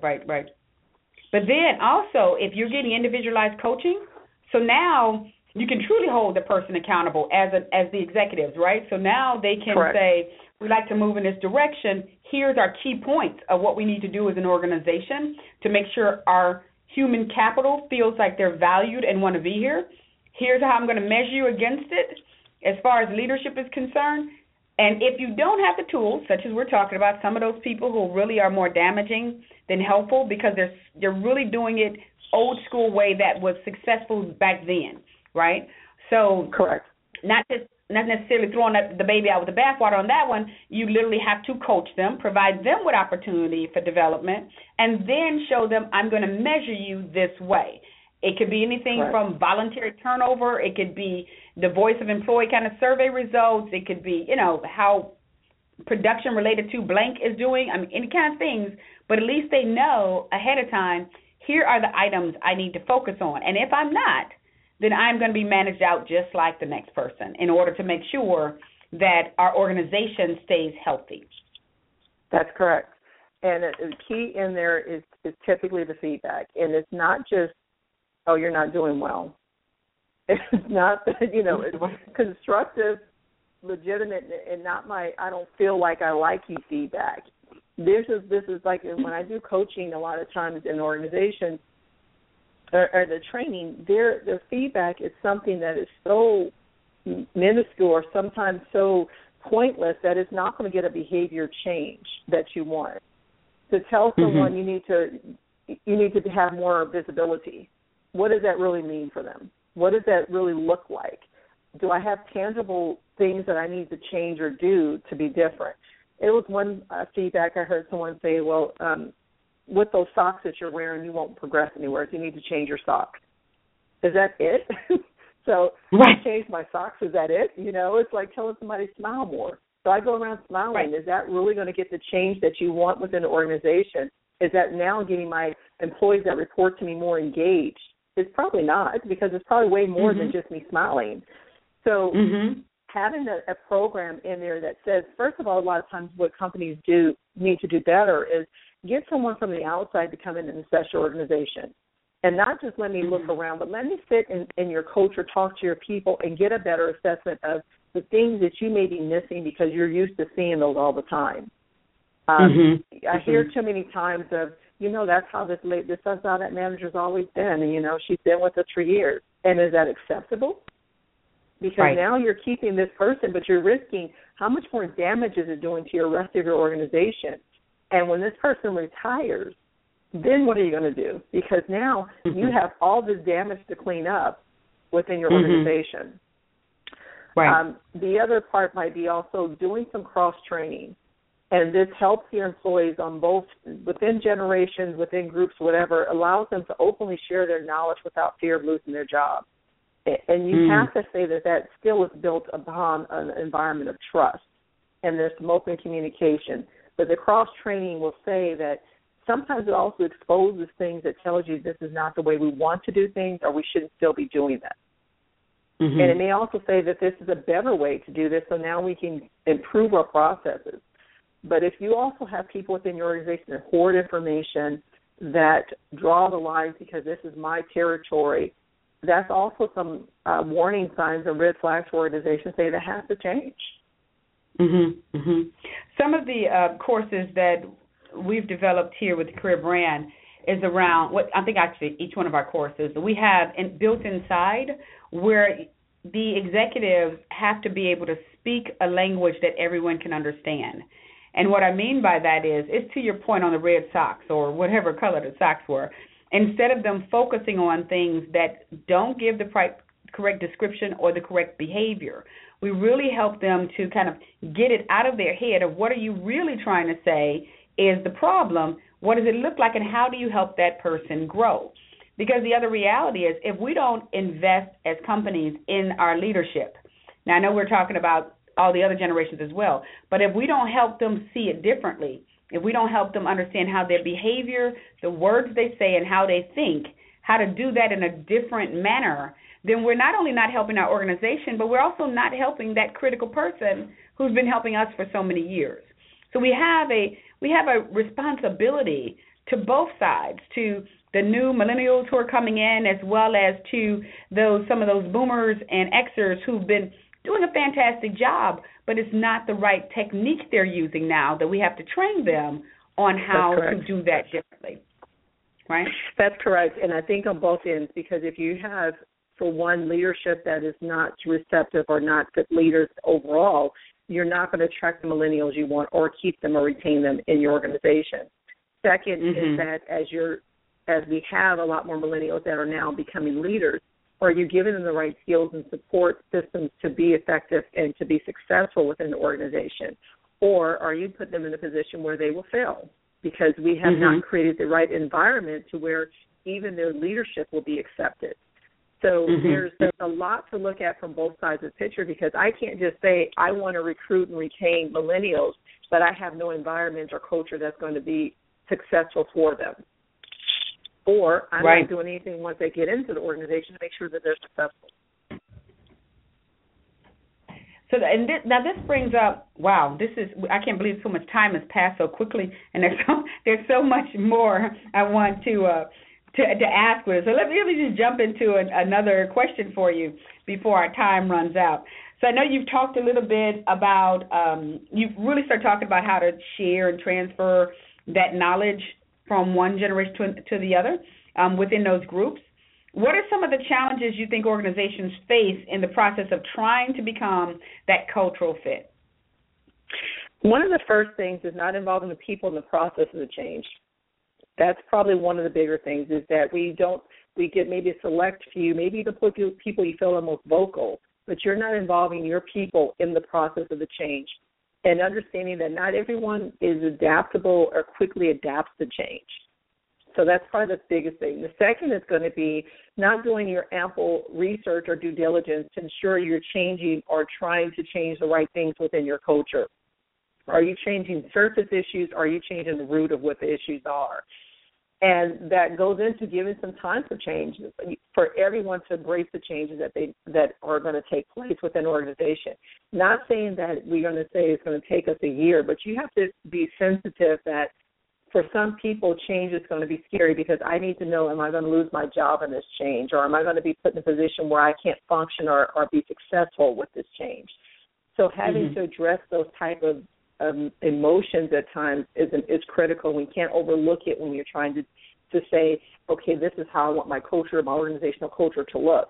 But then also, if you're getting individualized coaching, so now you can truly hold the person accountable as the executives, right? So now they can say, we'd like to move in this direction. Here's our key points of what we need to do as an organization to make sure our human capital feels like they're valued and want to be here. Here's how I'm going to measure you against it as far as leadership is concerned. And if you don't have the tools, such as we're talking about, some of those people who really are more damaging than helpful because they're really doing it old school way that was successful back then, right? So not necessarily throwing the baby out with the bathwater on that one. You literally have to coach them, provide them with opportunity for development, and then show them I'm going to measure you this way. It could be anything from voluntary turnover. It could be the voice of employee kind of survey results. It could be, how production related to blank is doing. I mean, any kind of things. But at least they know ahead of time, here are the items I need to focus on. And if I'm not, then I'm going to be managed out just like the next person in order to make sure that our organization stays healthy. That's correct. And the key in there is typically the feedback. And it's not just, oh, you're not doing well. It's not, it's constructive legitimate and not my I don't feel like I like you feedback. This is like when I do coaching a lot of times in organizations or the training, their feedback is something that is so minuscule or sometimes so pointless that it's not going to get a behavior change that you want. To tell someone you need to have more visibility, what does that really mean for them? What does that really look like? Do I have tangible things that I need to change or do to be different? It was one feedback I heard someone say, well, with those socks that you're wearing, you won't progress anywhere. So you need to change your socks. Is that it? So I changed my socks. Is that it? You know, it's like telling somebody to smile more. So I go around smiling. Right. Is that really going to get the change that you want within an organization? Is that now getting my employees that report to me more engaged? It's probably not, because it's probably way more than just me smiling. So having a program in there that says, first of all, a lot of times what companies need to do better is get someone from the outside to come in and assess your organization. And not just let me look around, but let me sit in your culture, talk to your people, and get a better assessment of the things that you may be missing because you're used to seeing those all the time. I hear too many times of, you know, that's how that's how that manager's always been, and, you know, she's been with us for years. And is that acceptable? Because now you're keeping this person, but you're risking how much more damage is it doing to your rest of your organization. And when this person retires, then what are you going to do? Because now you have all this damage to clean up within your organization. The other part might be also doing some cross-training. And this helps your employees on both, within generations, within groups, whatever, allows them to openly share their knowledge without fear of losing their job. And you have to say that skill is built upon an environment of trust, and there's some open communication. But the cross-training will say that sometimes it also exposes things that tells you this is not the way we want to do things, or we shouldn't still be doing that. And it may also say that this is a better way to do this, so now we can improve our processes. But if you also have people within your organization that hoard information, that draw the lines because this is my territory, that's also some warning signs or red flags for organizations say that has to change. Some of the courses that we've developed here with the Career Brand is around what I think actually each one of our courses we have built inside where the executives have to be able to speak a language that everyone can understand. And what I mean by that is, it's to your point on the red socks or whatever color the socks were, instead of them focusing on things that don't give the correct description or the correct behavior, we really help them to kind of get it out of their head of what are you really trying to say is the problem, what does it look like, and how do you help that person grow? Because the other reality is if we don't invest as companies in our leadership, now I know we're talking about all the other generations as well, but if we don't help them see it differently, if we don't help them understand how their behavior, the words they say, and how they think, how to do that in a different manner, then we're not only not helping our organization, but we're also not helping that critical person who's been helping us for so many years. So we have a responsibility to both sides, to the new millennials who are coming in, as well as to some of those boomers and Xers who've been doing a fantastic job, but it's not the right technique they're using now, that we have to train them on how to do that differently. Right? That's correct. And I think on both ends, because if you have, for one, leadership that is not receptive or not good leaders overall, you're not going to attract the millennials you want or keep them or retain them in your organization. Second is that as we have a lot more millennials that are now becoming leaders, are you giving them the right skills and support systems to be effective and to be successful within the organization? Or are you putting them in a position where they will fail because we have not created the right environment to where even their leadership will be accepted? So there's a lot to look at from both sides of the picture, because I can't just say I want to recruit and retain millennials, but I have no environment or culture that's going to be successful for them. Or I'm not doing anything once they get into the organization to make sure that they're successful. So, now this brings up, I can't believe so much time has passed so quickly, and there's so much more I want to ask with. So let me just jump into another question for you before our time runs out. So I know you've talked a little bit about, you've really started talking about how to share and transfer that knowledge from one generation to the other within those groups. What are some of the challenges you think organizations face in the process of trying to become that cultural fit? One of the first things is not involving the people in the process of the change. That's probably one of the bigger things, is that we get maybe a select few, maybe the people you feel are most vocal, but you're not involving your people in the process of the change, and understanding that not everyone is adaptable or quickly adapts to change. So that's probably the biggest thing. The second is going to be not doing your ample research or due diligence to ensure you're changing or trying to change the right things within your culture. Are you changing surface issues? Or are you changing the root of what the issues are? And that goes into giving some time for change, for everyone to embrace the changes that are going to take place within an organization. Not saying that we're going to say it's going to take us a year, but you have to be sensitive that for some people, change is going to be scary, because I need to know, am I going to lose my job in this change, or am I going to be put in a position where I can't function or be successful with this change? So having to address those type of emotions at times is critical. We can't overlook it when you're trying to say, okay, this is how I want my culture, my organizational culture to look.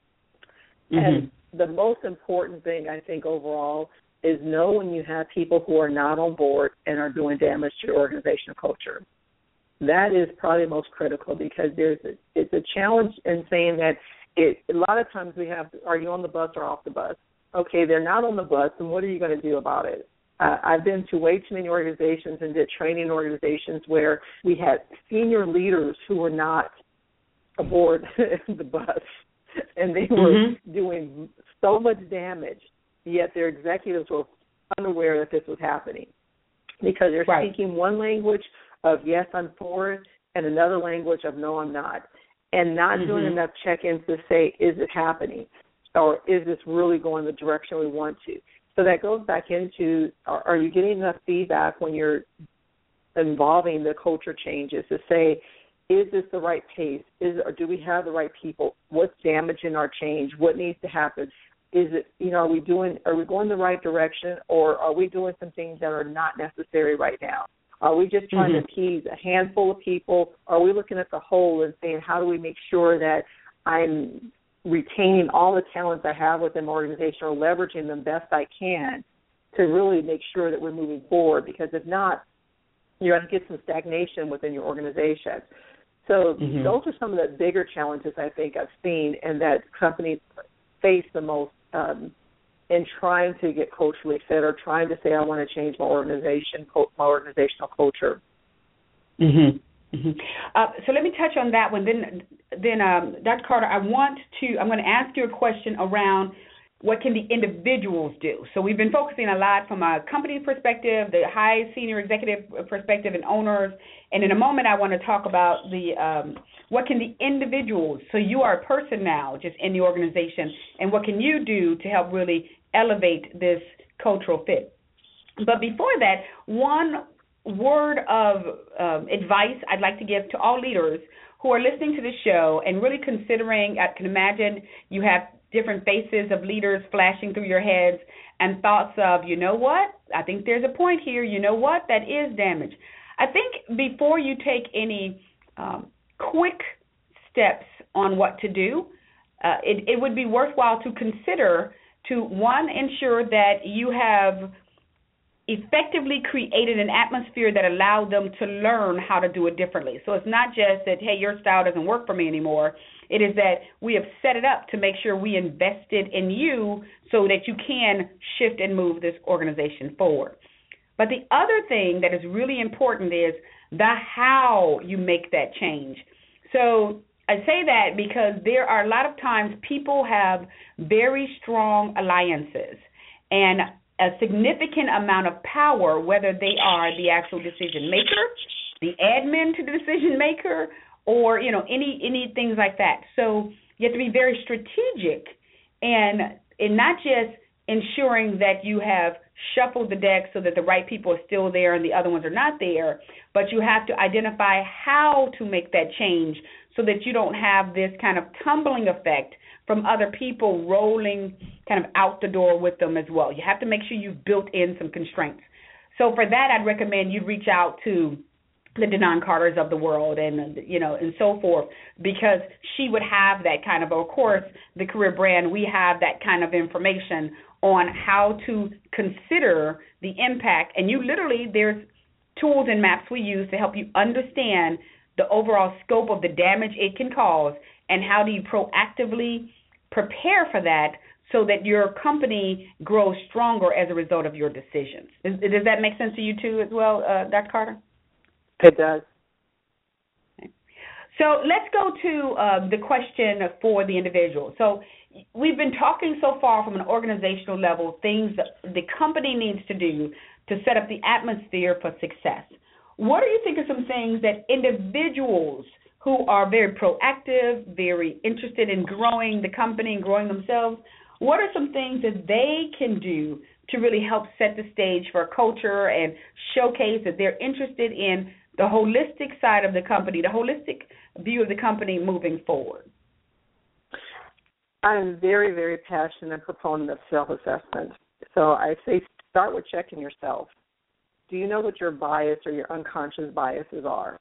And the most important thing, I think, overall is know when you have people who are not on board and are doing damage to your organizational culture. That is probably most critical, because it's a challenge in saying that a lot of times we have, are you on the bus or off the bus? Okay, they're not on the bus, and what are you going to do about it? I've been to way too many organizations and did training organizations where we had senior leaders who were not aboard the bus, and they were doing so much damage, yet their executives were unaware that this was happening, because they're speaking one language of yes, I'm for it, and another language of no, I'm not, and not doing enough check-ins to say, is it happening, or is this really going the direction we want to? So that goes back into, are you getting enough feedback when you're involving the culture changes to say, is this the right pace? Or do we have the right people? What's damaging our change? What needs to happen? Is it, are we going the right direction, or are we doing some things that are not necessary right now? Are we just trying to appease a handful of people? Are we looking at the whole and saying, how do we make sure that I'm retaining all the talents I have within the organization, or leveraging them best I can to really make sure that we're moving forward? Because if not, you're going to get some stagnation within your organization. So those are some of the bigger challenges I think I've seen, and that companies face the most in trying to get culturally fit, or trying to say, I want to change my organizational culture. So let me touch on that one. Then Dr. Carter, I'm going to ask you a question around what can the individuals do. So we've been focusing a lot from a company perspective, the high senior executive perspective, and owners. And in a moment, I want to talk about what can the individuals. So you are a person now, just in the organization, and what can you do to help really elevate this cultural fit? But before that, one word of advice I'd like to give to all leaders who are listening to this show and really considering, I can imagine you have different faces of leaders flashing through your heads and thoughts of, you know what, I think there's a point here, you know what, that is damage. I think before you take any quick steps on what to do, it would be worthwhile to consider to, one, ensure that you have effectively created an atmosphere that allowed them to learn how to do it differently. So it's not just that, hey, your style doesn't work for me anymore. It is that we have set it up to make sure we invested in you so that you can shift and move this organization forward. But the other thing that is really important is the how you make that change. So I say that because there are a lot of times people have very strong alliances and a significant amount of power, whether they are the actual decision maker, the admin to the decision maker, or any things like that. So you have to be very strategic and not just ensuring that you have shuffled the deck so that the right people are still there and the other ones are not there, but you have to identify how to make that change so that you don't have this kind of tumbling effect from other people rolling kind of out the door with them as well. You have to make sure you've built in some constraints. So for that, I'd recommend you reach out to the Denon Carters of the world and so forth, because she would have that kind of course, the Career Brand, we have that kind of information on how to consider the impact. And there's tools and maps we use to help you understand the overall scope of the damage it can cause and how do you proactively prepare for that so that your company grows stronger as a result of your decisions. Does that make sense to you too as well, Dr. Carter? It does. Okay. So let's go to the question for the individual. So we've been talking so far from an organizational level, things that the company needs to do to set up the atmosphere for success. What do you think are some things that individuals who are very proactive, very interested in growing the company and growing themselves, what are some things that they can do to really help set the stage for a culture and showcase that they're interested in the holistic side of the company, the holistic view of the company moving forward? I'm very, very passionate proponent of self-assessment. So I say start with checking yourself. Do you know what your bias or your unconscious biases are?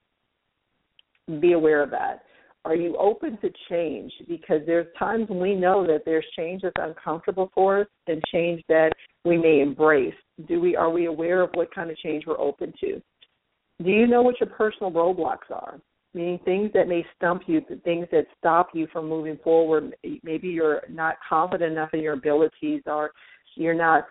Be aware of that. Are you open to change? Because there's times when we know that there's change that's uncomfortable for us and change that we may embrace. Are we aware of what kind of change we're open to? Do you know what your personal roadblocks are? Meaning things that may stump you, things that stop you from moving forward. Maybe you're not confident enough in your abilities, or you're not,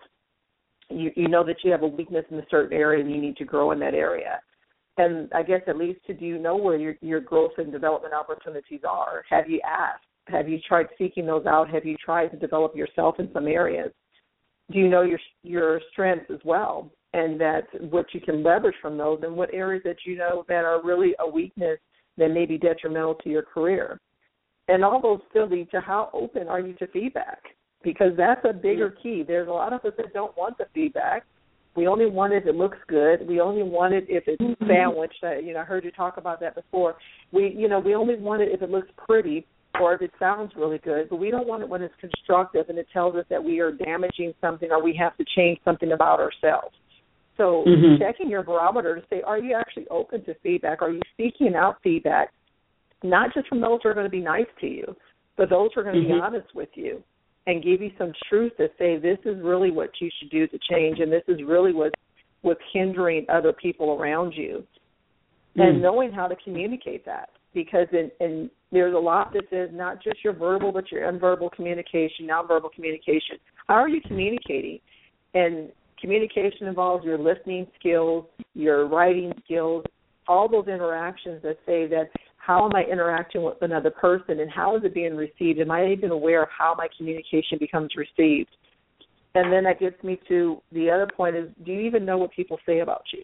you know that you have a weakness in a certain area and you need to grow in that area. And I guess at least do you know where your growth and development opportunities are? Have you asked? Have you tried seeking those out? Have you tried to develop yourself in some areas? Do you know your strengths as well, and that what you can leverage from those, and what areas that you know that are really a weakness that may be detrimental to your career? And all those still lead to how open are you to feedback, because that's a bigger key. There's a lot of us that don't want the feedback. We only want it if it looks good. We only want it if it's sandwiched. I heard you talk about that before. We only want it if it looks pretty or if it sounds really good, but we don't want it when it's constructive and it tells us that we are damaging something or we have to change something about ourselves. So checking your barometer to say, are you actually open to feedback? Are you seeking out feedback, not just from those who are going to be nice to you, but those who are going to be honest with you and give you some truth to say this is really what you should do to change, and this is really what's hindering other people around you. And knowing how to communicate that, because and there's a lot that says not just your verbal but your nonverbal communication, nonverbal communication. How are you communicating? And communication involves your listening skills, your writing skills, all those interactions that say that how am I interacting with another person and how is it being received? Am I even aware of how my communication becomes received? And then that gets me to the other point is, do you even know what people say about you?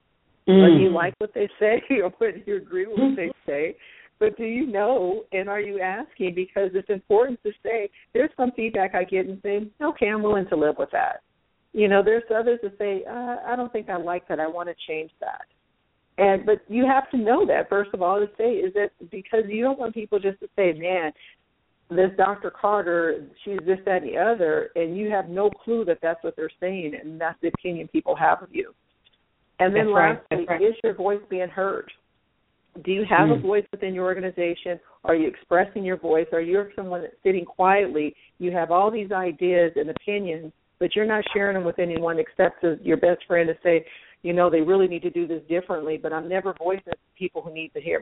Do you like what they say or do you agree with what they say? But do you know, and are you asking? Because it's important to say, there's some feedback I get and say, okay, I'm willing to live with that. There's others that say, I don't think I like that. I want to change that. But you have to know that, first of all, to say, is that because you don't want people just to say, man, this Dr. Carter, she's this, that, and the other, and you have no clue that that's what they're saying, and that's the opinion people have of you. And then lastly, is your voice being heard? Do you have a voice within your organization? Are you expressing your voice? Are you someone that's sitting quietly? You have all these ideas and opinions, but you're not sharing them with anyone except as your best friend to say, they really need to do this differently, but I'm never voicing it to people who need to hear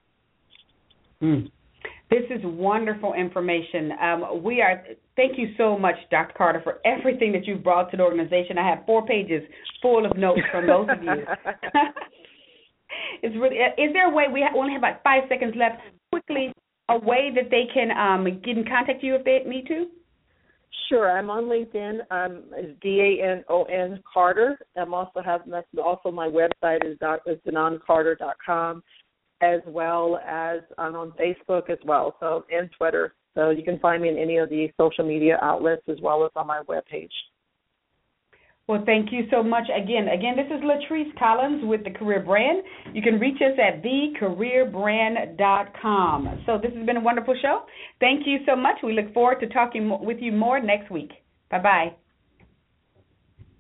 me. This is wonderful information. Thank you so much, Dr. Carter, for everything that you've brought to the organization. I have 4 pages full of notes from both of you. Is there a way, we only have about 5 seconds left, quickly, a way that they can get in contact with you if they need to? Sure, I'm on LinkedIn. It's DANON Carter. That's also my website is DenonCarter.com, as well as I'm on Facebook as well, and Twitter. So you can find me in any of the social media outlets as well as on my webpage. Well, thank you so much again. This is Latrice Collins with The Career Brand. You can reach us at thecareerbrand.com. So this has been a wonderful show. Thank you so much. We look forward to talking with you more next week. Bye-bye.